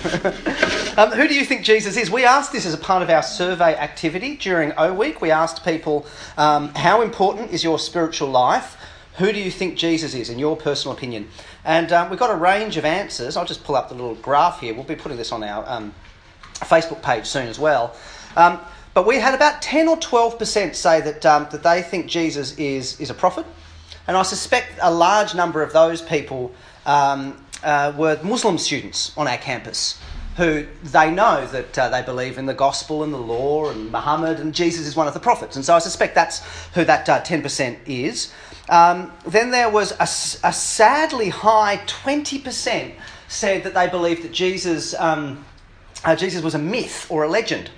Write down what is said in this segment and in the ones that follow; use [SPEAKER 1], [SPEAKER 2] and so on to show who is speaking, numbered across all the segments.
[SPEAKER 1] Who do you think Jesus is? We asked this as a part of our survey activity during O Week. We asked people, how important is your spiritual life? Who do you think Jesus is, in your personal opinion? And we got a range of answers. I'll just pull up the little graph here. We'll be putting this on our Facebook page soon as well. But we had about 10 or 12% say that they think Jesus is a prophet. And I suspect a large number of those people were Muslim students on our campus who they know that they believe in the gospel and the law and Muhammad, and Jesus is one of the prophets. And so I suspect that's who that 10% is. Then there was a sadly high 20% said that they believed that Jesus was a myth or a legend.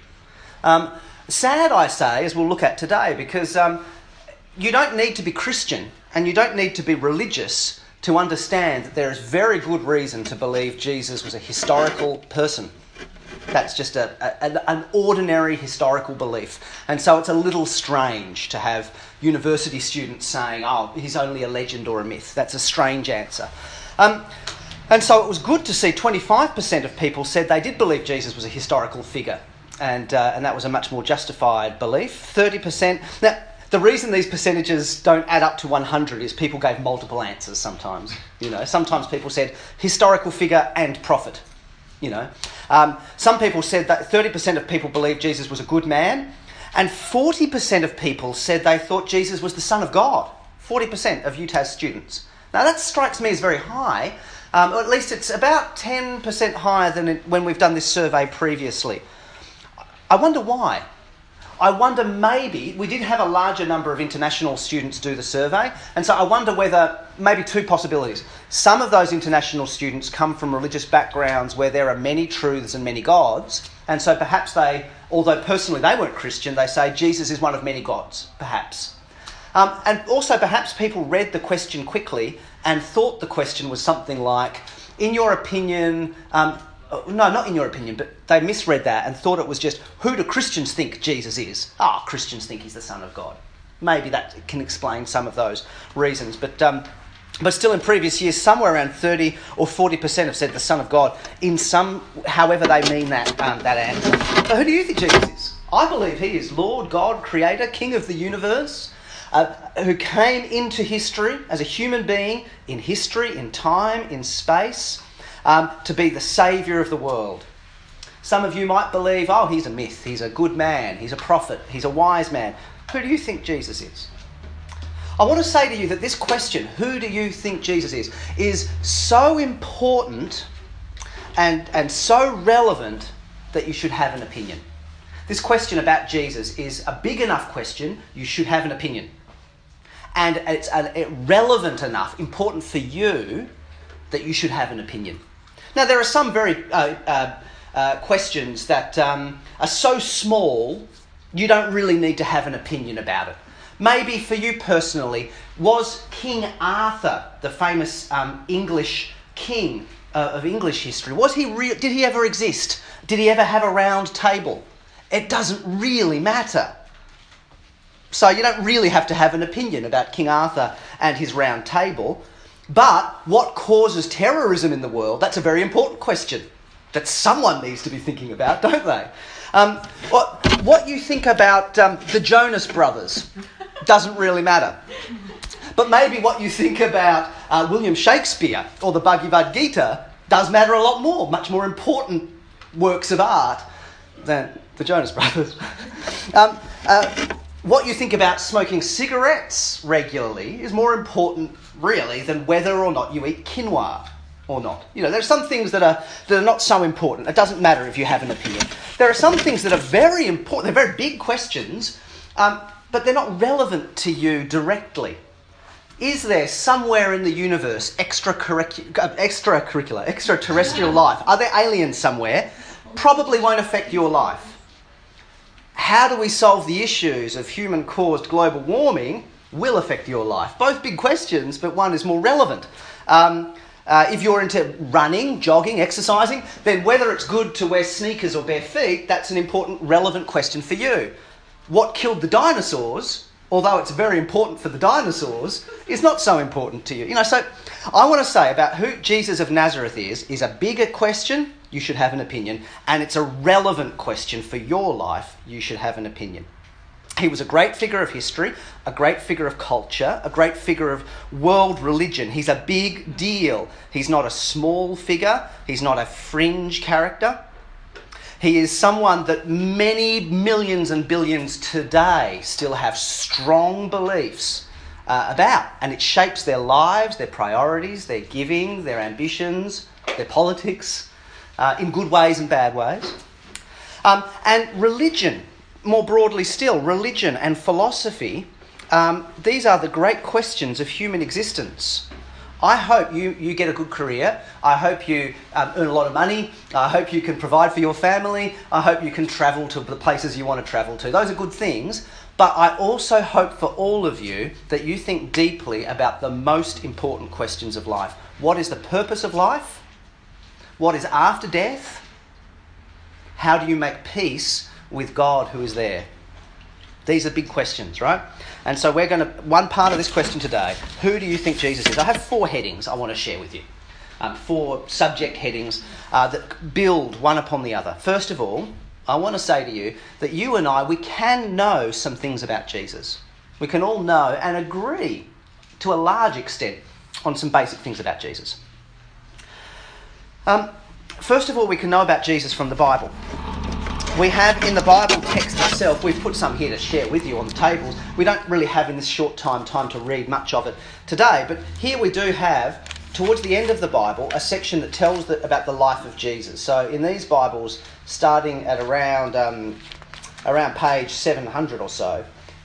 [SPEAKER 1] Sad, I say, as we'll look at today, because you don't need to be Christian and you don't need to be religious to understand that there is very good reason to believe Jesus was a historical person. That's just an ordinary historical belief. And so it's a little strange to have university students saying, oh, he's only a legend or a myth. That's a strange answer. And so it was good to see 25% of people said they did believe Jesus was a historical figure. And that was a much more justified belief. 30%... Now, the reason these percentages don't add up to 100 is people gave multiple answers sometimes. Sometimes people said historical figure and prophet. Some people said that 30% of people believed Jesus was a good man, and 40% of people said they thought Jesus was the Son of God. 40% of UTAS students. Now that strikes me as very high, or at least it's about 10% higher than when we've done this survey previously. I wonder why. I wonder maybe, we did have a larger number of international students do the survey, and so I wonder whether, maybe two possibilities. Some of those international students come from religious backgrounds where there are many truths and many gods, and so perhaps they, although personally they weren't Christian, they say Jesus is one of many gods, perhaps. And also perhaps people read the question quickly and thought the question was something like, in your opinion... No, not in your opinion, but they misread that and thought it was just, who do Christians think Jesus is? Christians think he's the Son of God. Maybe that can explain some of those reasons. But still in previous years, somewhere around 30 or 40% have said the Son of God in some, however they mean that answer. So who do you think Jesus is? I believe he is Lord, God, Creator, King of the universe, who came into history as a human being, in history, in time, in space, to be the saviour of the world. Some of you might believe, he's a myth, he's a good man, he's a prophet, he's a wise man. Who do you think Jesus is? I want to say to you that this question, who do you think Jesus is so important and so relevant that you should have an opinion. This question about Jesus is a big enough question, you should have an opinion. And it's relevant enough, important for you, that you should have an opinion. Now, there are some very questions that are so small, you don't really need to have an opinion about it. Maybe for you personally, was King Arthur, the famous English king of English history, was he real? Did he ever exist? Did he ever have a round table? It doesn't really matter. So you don't really have to have an opinion about King Arthur and his round table. But what causes terrorism in the world? That's a very important question that someone needs to be thinking about, don't they? What you think about the Jonas Brothers doesn't really matter. But maybe what you think about William Shakespeare or the Bhagavad Gita does matter a lot more, much more important works of art than the Jonas Brothers. What you think about smoking cigarettes regularly is more important, really, than whether or not you eat quinoa or not. You know, there are some things that are not so important. It doesn't matter if you have an opinion. There are some things that are very important. They're very big questions, but they're not relevant to you directly. Is there somewhere in the universe extraterrestrial life? Are there aliens somewhere? Probably won't affect your life. How do we solve the issues of human-caused global warming will affect your life? Both big questions, but one is more relevant. If you're into running, jogging, exercising, then whether it's good to wear sneakers or bare feet, that's an important, relevant question for you. What killed the dinosaurs, although it's very important for the dinosaurs, is not so important to you. You know, so I want to say about who Jesus of Nazareth is a bigger question you should have an opinion. And it's a relevant question for your life, you should have an opinion. He was a great figure of history, a great figure of culture, a great figure of world religion. He's a big deal. He's not a small figure. He's not a fringe character. He is someone that many millions and billions today still have strong beliefs about. And it shapes their lives, their priorities, their giving, their ambitions, their politics, in good ways and bad ways. And religion, more broadly still, religion and philosophy, these are the great questions of human existence. I hope you get a good career. I hope you earn a lot of money. I hope you can provide for your family. I hope you can travel to the places you want to travel to. Those are good things. But I also hope for all of you that you think deeply about the most important questions of life. What is the purpose of life? What is after death? How do you make peace with God who is there? These are big questions, right? And so we're going to, one part of this question today, who do you think Jesus is? I have 4 headings I want to share with you. 4 subject headings that build one upon the other. First of all, I want to say to you that you and I, we can know some things about Jesus. We can all know and agree to a large extent on some basic things about Jesus. First of all, we can know about Jesus from the Bible. We have in the Bible text itself, we've put some here to share with you on the tables. We don't really have in this short time to read much of it today, but here we do have, towards the end of the Bible, a section that tells about the life of Jesus. So in these Bibles, starting at around page 700 or so,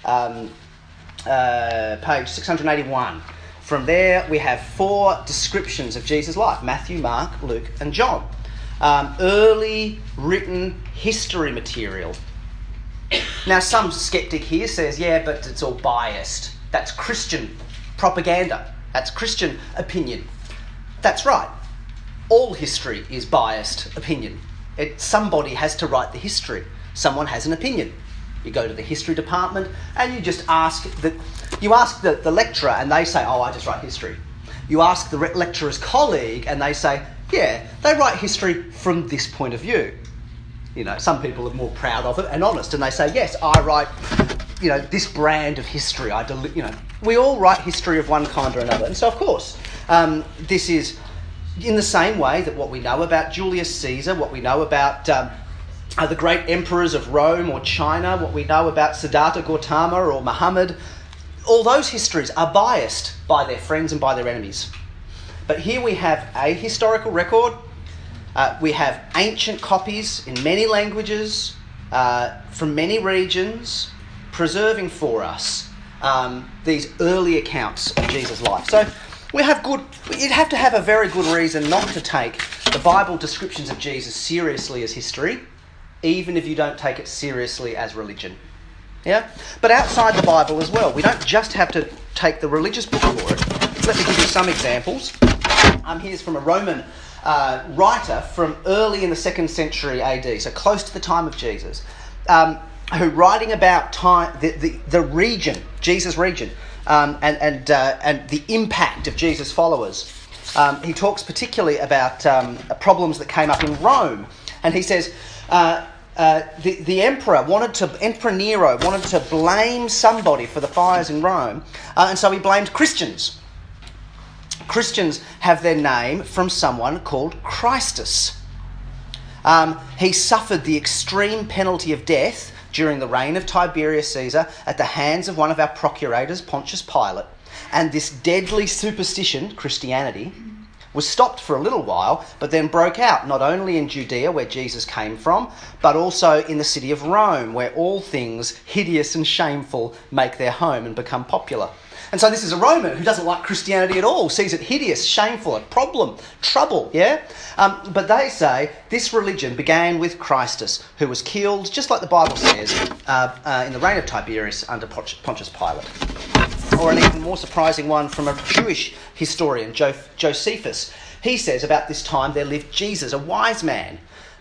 [SPEAKER 1] page 681, from there we have 4 descriptions of Jesus' life: Matthew, Mark, Luke and John. Early written history material. Now, some skeptic here says, yeah, but it's all biased. That's Christian propaganda. That's Christian opinion. That's right. All history is biased opinion. Somebody has to write the history. Someone has an opinion. You go to the history department and you just ask the lecturer and they say, oh, I just write history. You ask the lecturer's colleague and they say, yeah, they write history from this point of view. You know, some people are more proud of it and honest, and they say, yes, I write, this brand of history. We all write history of one kind or another. And so, of course, this is in the same way that what we know about Julius Caesar, what we know about the great emperors of Rome or China, what we know about Siddhartha Gautama or Muhammad, all those histories are biased by their friends and by their enemies. But here we have a historical record. We have ancient copies in many languages, from many regions, preserving for us these early accounts of Jesus' life. So you'd have to have a very good reason not to take the Bible descriptions of Jesus seriously as history, even if you don't take it seriously as religion. Yeah? But outside the Bible as well, we don't just have to take the religious book for it. Let me give you some examples. Here's from a Roman writer from early in the 2nd century AD, so close to the time of Jesus, who writing about the region, Jesus' region, and the impact of Jesus' followers. He talks particularly about problems that came up in Rome, and he says the Emperor Nero wanted to blame somebody for the fires in Rome, and so he blamed Christians. Christians have their name from someone called Christus. He suffered the extreme penalty of death during the reign of Tiberius Caesar at the hands of one of our procurators, Pontius Pilate. And this deadly superstition, Christianity, was stopped for a little while, but then broke out not only in Judea, where Jesus came from, but also in the city of Rome, where all things hideous and shameful make their home and become popular. And so this is a Roman who doesn't like Christianity at all, sees it hideous, shameful, a problem, trouble, yeah? But they say this religion began with Christus, who was killed, just like the Bible says, in the reign of Tiberius under Pontius Pilate. Or an even more surprising one from a Jewish historian, Josephus. He says about this time there lived Jesus, a wise man.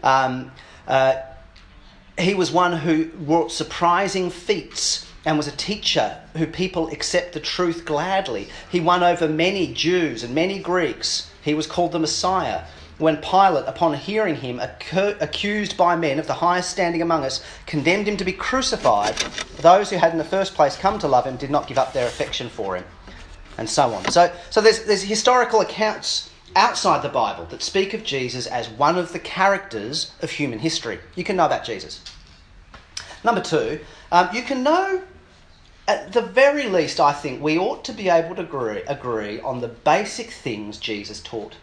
[SPEAKER 1] He was one who wrought surprising feats and was a teacher who people accept the truth gladly. He won over many Jews and many Greeks. He was called the Messiah. when Pilate, upon hearing him accused by men of the highest standing among us, condemned him to be crucified, those who had in the first place come to love him did not give up their affection for him, and so on. So there's historical accounts outside the Bible that speak of Jesus as one of the characters of human history. You can know about Jesus. Number two, you can know, at the very least, I think, we ought to be able to agree on the basic things Jesus taught.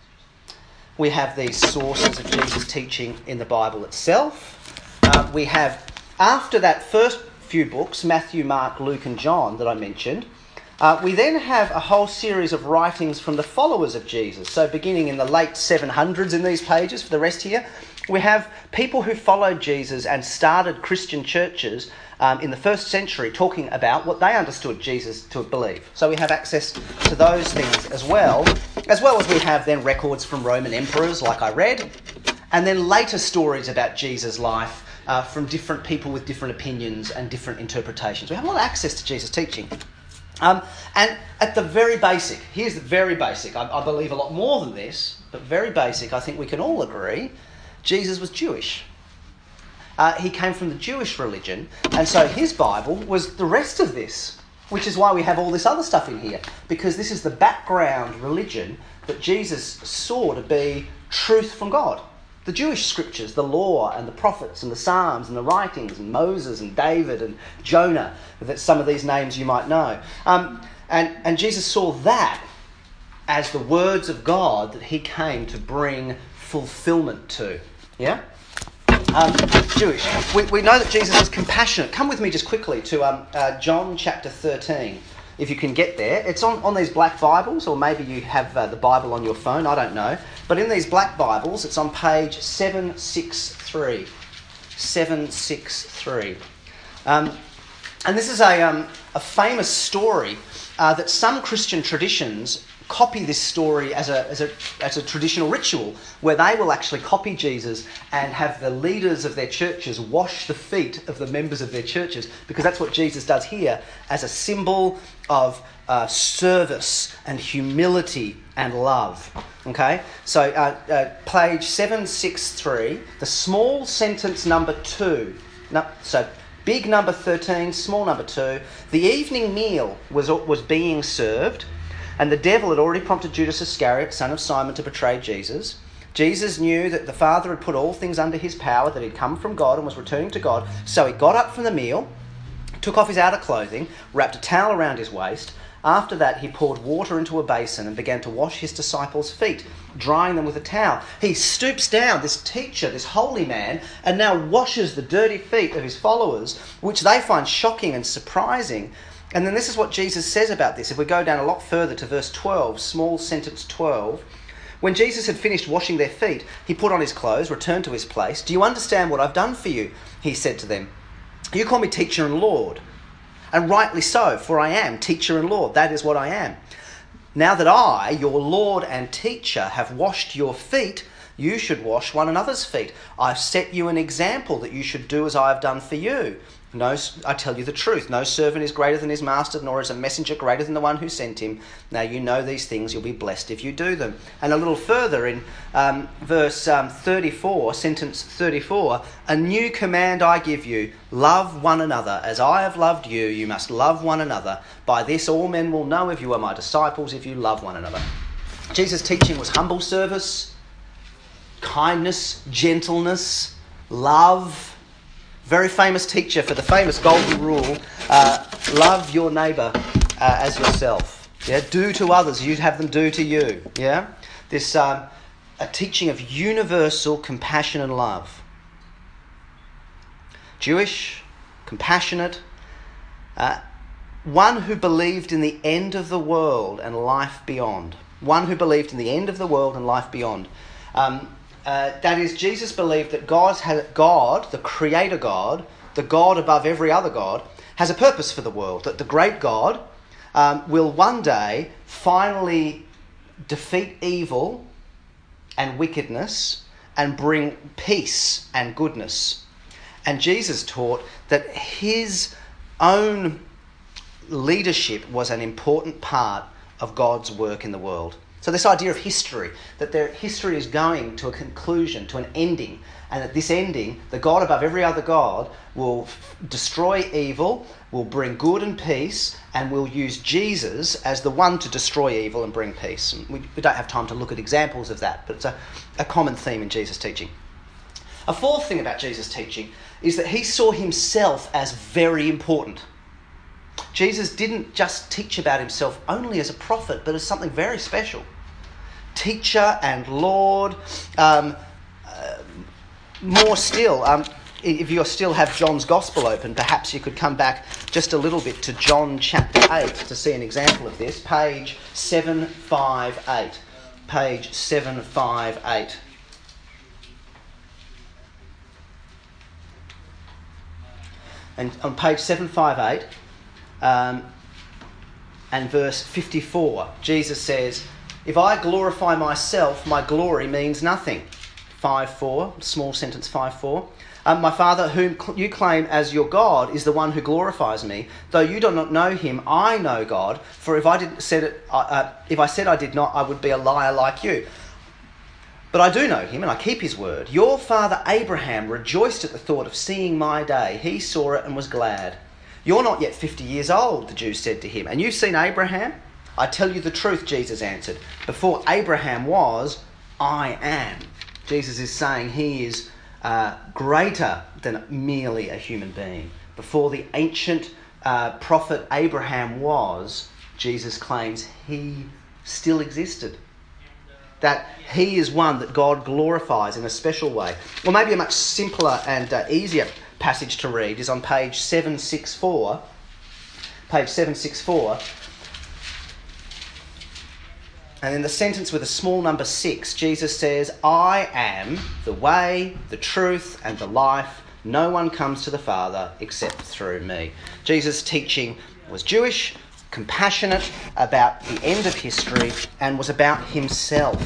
[SPEAKER 1] We have these sources of Jesus' teaching in the Bible itself. We have, after that first few books, Matthew, Mark, Luke and John that I mentioned, we then have a whole series of writings from the followers of Jesus. So beginning in the late 700s in these pages, for the rest here, we have people who followed Jesus and started Christian churches in the first century talking about what they understood Jesus to believe. So we have access to those things as well as we have then records from Roman emperors, like I read, and then later stories about Jesus' life from different people with different opinions and different interpretations. We have a lot of access to Jesus' teaching. And at the very basic, here's the very basic, I believe a lot more than this, but very basic, I think we can all agree, Jesus was Jewish. He came from the Jewish religion, and so his Bible was the rest of this, which is why we have all this other stuff in here, because this is the background religion that Jesus saw to be truth from God. The Jewish scriptures, the law and the prophets and the Psalms and the writings and Moses and David and Jonah, that some of these names you might know. And Jesus saw that as the words of God that he came to bring fulfillment to. Yeah? Jewish. We know that Jesus was compassionate. Come with me just quickly to John chapter 13, if you can get there. It's on these black Bibles, or maybe you have the Bible on your phone, I don't know. But in these black Bibles, it's on page 763. 763. And this is a famous story that some Christian traditions copy this story as a traditional ritual, where they will actually copy Jesus and have the leaders of their churches wash the feet of the members of their churches, because that's what Jesus does here as a symbol of service and humility and love. Okay, so page 763, the small sentence number 2. So big number 13, small number 2. The evening meal was being served, and the devil had already prompted Judas Iscariot, son of Simon, to betray Jesus. Jesus knew that the Father had put all things under his power, that he'd come from God and was returning to God. So he got up from the meal, took off his outer clothing, wrapped a towel around his waist. After that, he poured water into a basin and began to wash his disciples' feet, drying them with a towel. He stoops down, this teacher, this holy man, and now washes the dirty feet of his followers, which they find shocking and surprising. And then this is what Jesus says about this. If we go down a lot further to verse 12, small sentence 12. When Jesus had finished washing their feet, he put on his clothes, returned to his place. "Do you understand what I've done for you?" he said to them. "You call me teacher and Lord. And rightly so, for I am teacher and Lord. That is what I am. Now that I, your Lord and teacher, have washed your feet, you should wash one another's feet. I've set you an example that you should do as I have done for you. No, I tell you the truth, no servant is greater than his master, nor is a messenger greater than the one who sent him. Now you know these things, you'll be blessed if you do them." And a little further in verse 34, sentence 34, "A new command I give you, love one another. As I have loved you, you must love one another. By this all men will know if you are my disciples, if you love one another." Jesus' teaching was humble service, kindness, gentleness, love. Very famous teacher for the famous golden rule, love your neighbour as yourself. Yeah, do to others, you'd have them do to you. Yeah, this a teaching of universal compassion and love. Jewish, compassionate, one who believed in the end of the world and life beyond. One who believed in the end of the world and life beyond. That is, Jesus believed that God, the Creator God, the God above every other God, has a purpose for the world. That the great God will one day finally defeat evil and wickedness and bring peace and goodness. And Jesus taught that his own leadership was an important part of God's work in the world. So this idea of history, that their history is going to a conclusion, to an ending, and at this ending, the God above every other God will destroy evil, will bring good and peace, and will use Jesus as the one to destroy evil and bring peace. And we don't have time to look at examples of that, but it's a common theme in Jesus' teaching. A fourth thing about Jesus' teaching is that he saw himself as very important. Jesus didn't just teach about himself only as a prophet, but as something very special. Teacher and Lord. More still, if you still have John's Gospel open, perhaps you could come back just a little bit to John chapter 8 to see an example of this. Page 758. Page 758. And on page 758 and verse 54, Jesus says, "If I glorify myself, my glory means nothing." 5:4, small sentence 5:4. "My Father, whom you claim as your God, is the one who glorifies me. Though you do not know him, I know God. For if I said I did not, I would be a liar like you. But I do know him, and I keep his word. Your father Abraham rejoiced at the thought of seeing my day. He saw it and was glad. You're not yet 50 years old," the Jews said to him, "and you've seen Abraham?" "I tell you the truth," Jesus answered. "Before Abraham was, I am." Jesus is saying he is greater than merely a human being. Before the ancient prophet Abraham was, Jesus claims he still existed. That he is one that God glorifies in a special way. Or maybe a much simpler and easier passage to read is on page 764. Page 764. And in the sentence with a small number 6, Jesus says, "I am the way, the truth, and the life. No one comes to the Father except through me." Jesus' teaching was Jewish, compassionate about the end of history, and was about himself.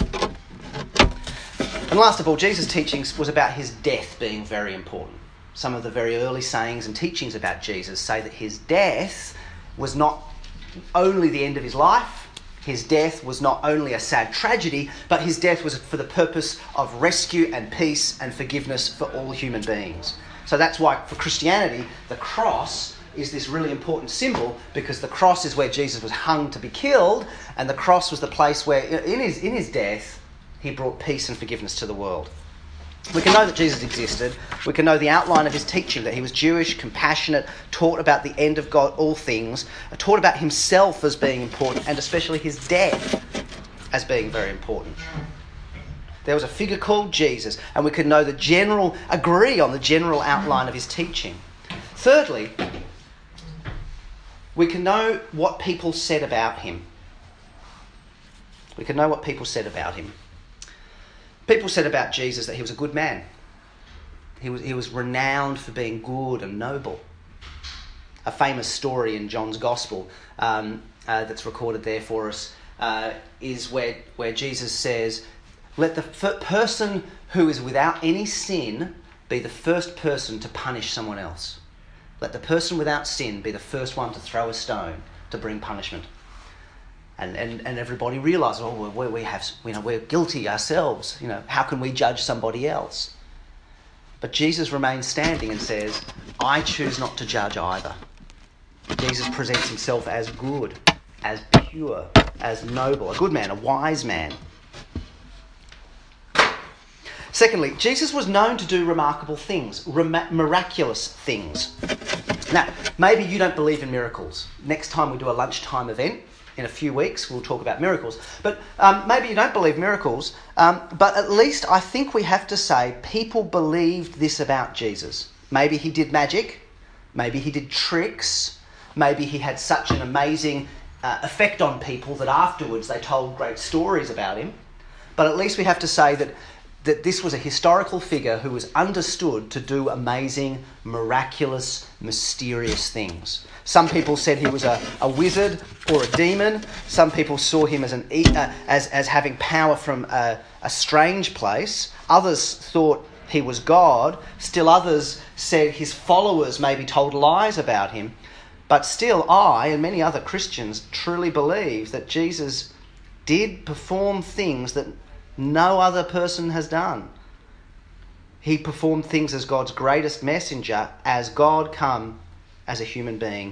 [SPEAKER 1] And last of all, Jesus' teaching was about his death being very important. Some of the very early sayings and teachings about Jesus say that his death was not only the end of his life, his death was not only a sad tragedy, but his death was for the purpose of rescue and peace and forgiveness for all human beings. So that's why for Christianity, the cross is this really important symbol, because the cross is where Jesus was hung to be killed, and the cross was the place where in his death he brought peace and forgiveness to the world. We can know that Jesus existed. We can know the outline of his teaching, that he was Jewish, compassionate, taught about the end of God, all things, taught about himself as being important, and especially his death as being very important. There was a figure called Jesus, and we could know agree on the general outline of his teaching. Thirdly, we can know what people said about him. We can know what people said about him. People said about Jesus that he was a good man. He was renowned for being good and noble. A famous story in John's Gospel that's recorded there for us is where Jesus says, "Let the person who is without any sin be the first person to punish someone else. Let the person without sin be the first one to throw a stone to bring punishment." And everybody realises, we're guilty ourselves. How can we judge somebody else? But Jesus remains standing and says, "I choose not to judge either." Jesus presents himself as good, as pure, as noble, a good man, a wise man. Secondly, Jesus was known to do remarkable things, miraculous things. Now, maybe you don't believe in miracles. Next time we do a lunchtime event, in a few weeks, we'll talk about miracles. But maybe you don't believe miracles, but at least I think we have to say people believed this about Jesus. Maybe he did magic, maybe he did tricks, maybe he had such an amazing effect on people that afterwards they told great stories about him. But at least we have to say that this was a historical figure who was understood to do amazing, miraculous, mysterious things. Some people said he was a wizard or a demon. Some people saw him as having power from a strange place. Others thought he was God. Still others said his followers maybe told lies about him. But still I and many other Christians truly believe that Jesus did perform things that no other person has done. He performed things as God's greatest messenger, as God come as a human being.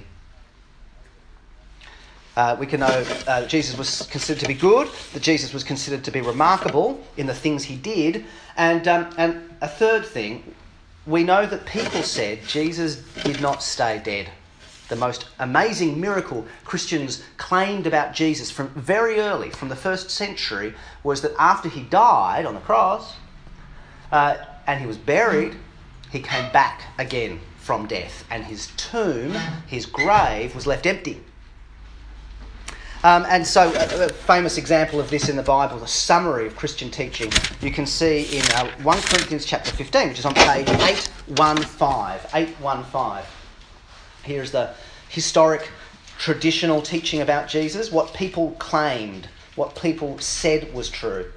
[SPEAKER 1] We can know that Jesus was considered to be good, that Jesus was considered to be remarkable in the things he did. And a third thing, we know that people said Jesus did not stay dead. The most amazing miracle Christians claimed about Jesus from very early, from the first century, was that after he died on the cross and he was buried, he came back again from death. And his tomb, his grave, was left empty. And so a famous example of this in the Bible, the summary of Christian teaching, you can see in 1 Corinthians chapter 15, which is on page 815. Here's the historic, traditional teaching about Jesus, what people claimed, what people said was true.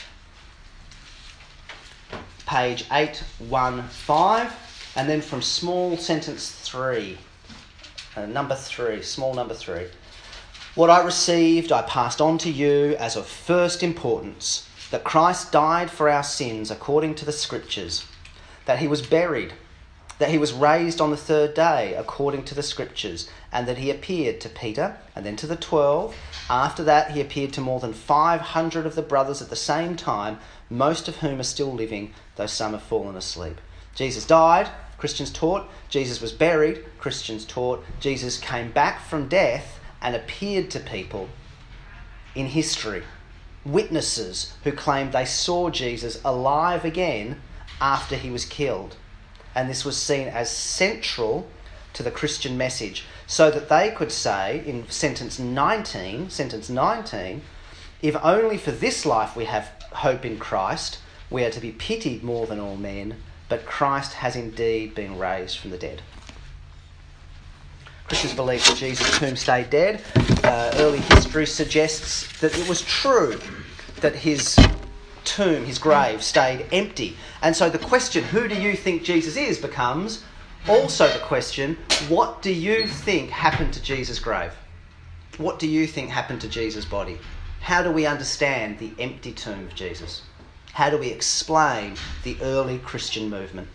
[SPEAKER 1] Page 815, and then from small sentence 3, number 3, small number 3. What I received, I passed on to you as of first importance, that Christ died for our sins according to the Scriptures, that he was buried, that he was raised on the third day according to the Scriptures, and that he appeared to Peter and then to the 12. After that, he appeared to more than 500 of the brothers at the same time, most of whom are still living, though some have fallen asleep. Jesus died, Christians taught. Jesus was buried, Christians taught. Jesus came back from death and appeared to people in history. Witnesses who claimed they saw Jesus alive again after he was killed. And this was seen as central to the Christian message, so that they could say in sentence 19, if only for this life we have hope in Christ, we are to be pitied more than all men, but Christ has indeed been raised from the dead. Christians believe that Jesus' tomb stayed dead. Early history suggests that it was true that his tomb, his grave, stayed empty. And so the question, who do you think Jesus is, becomes also the question, what do you think happened to Jesus' grave? What do you think happened to Jesus' body? How do we understand the empty tomb of Jesus? How do we explain the early Christian movement?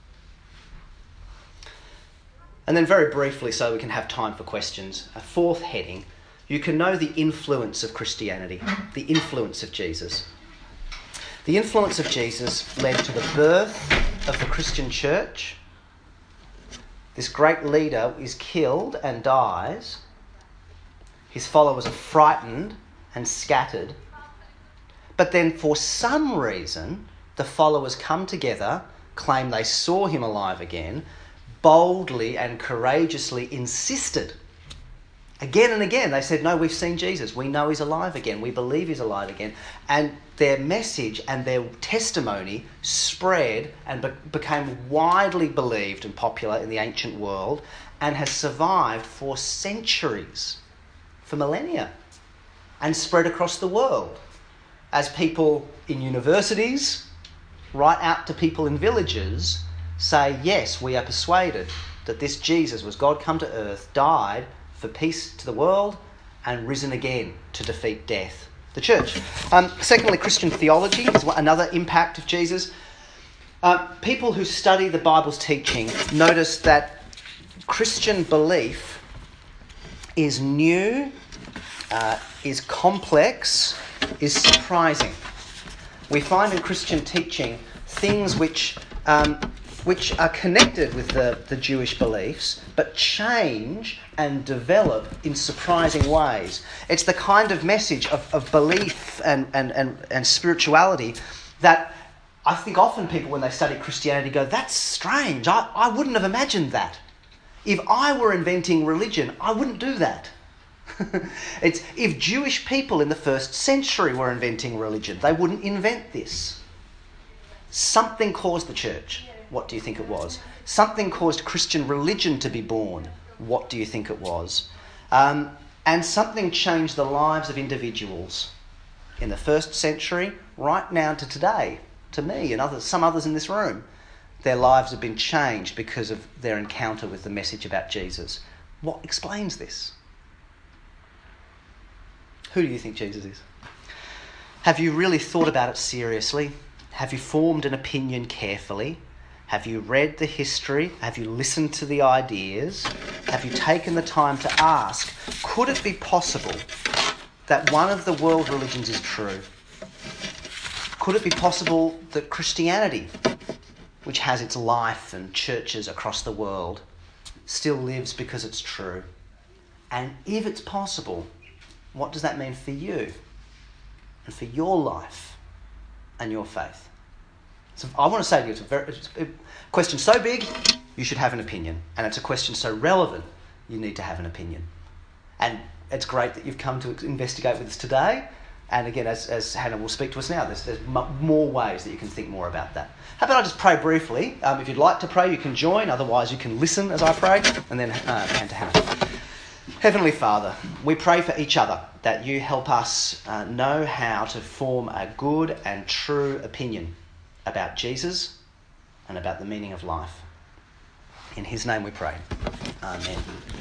[SPEAKER 1] And then very briefly, so we can have time for questions, a fourth heading, you can know the influence of Christianity, the influence of Jesus. The influence of Jesus led to the birth of the Christian church. This great leader is killed and dies. His followers are frightened and scattered. But then for some reason, the followers come together, claim they saw him alive again, boldly and courageously insisted. Again and again, they said, no, we've seen Jesus. We know he's alive again. We believe he's alive again. And their message and their testimony spread and became widely believed and popular in the ancient world and has survived for centuries, for millennia, and spread across the world as people in universities, right out to people in villages, say, yes, we are persuaded that this Jesus was God come to earth, died for peace to the world, and risen again to defeat death. The church. Secondly, Christian theology is another impact of Jesus. People who study the Bible's teaching notice that Christian belief is new, is complex, is surprising. We find in Christian teaching things which are connected with the Jewish beliefs, but change and develop in surprising ways. It's the kind of message of belief and spirituality that I think often people, when they study Christianity, go, that's strange. I wouldn't have imagined that. If I were inventing religion, I wouldn't do that. It's if Jewish people in the first century were inventing religion, they wouldn't invent this. Something caused the church. What do you think it was? Something caused Christian religion to be born. What do you think it was? And something changed the lives of individuals in the first century, right now to today, to me and some others in this room. Their lives have been changed because of their encounter with the message about Jesus. What explains this? Who do you think Jesus is? Have you really thought about it seriously? Have you formed an opinion carefully? Have you read the history? Have you listened to the ideas? Have you taken the time to ask, could it be possible that one of the world religions is true? Could it be possible that Christianity, which has its life and churches across the world, still lives because it's true? And if it's possible, what does that mean for you and for your life and your faith? So I want to say to you, it's a question so big, you should have an opinion. And it's a question so relevant, you need to have an opinion. And it's great that you've come to investigate with us today. And again, as Hannah will speak to us now, there's more ways that you can think more about that. How about I just pray briefly? If you'd like to pray, you can join. Otherwise, you can listen as I pray and then hand to Hannah. Heavenly Father, we pray for each other that you help us know how to form a good and true opinion about Jesus and about the meaning of life. In his name we pray. Amen.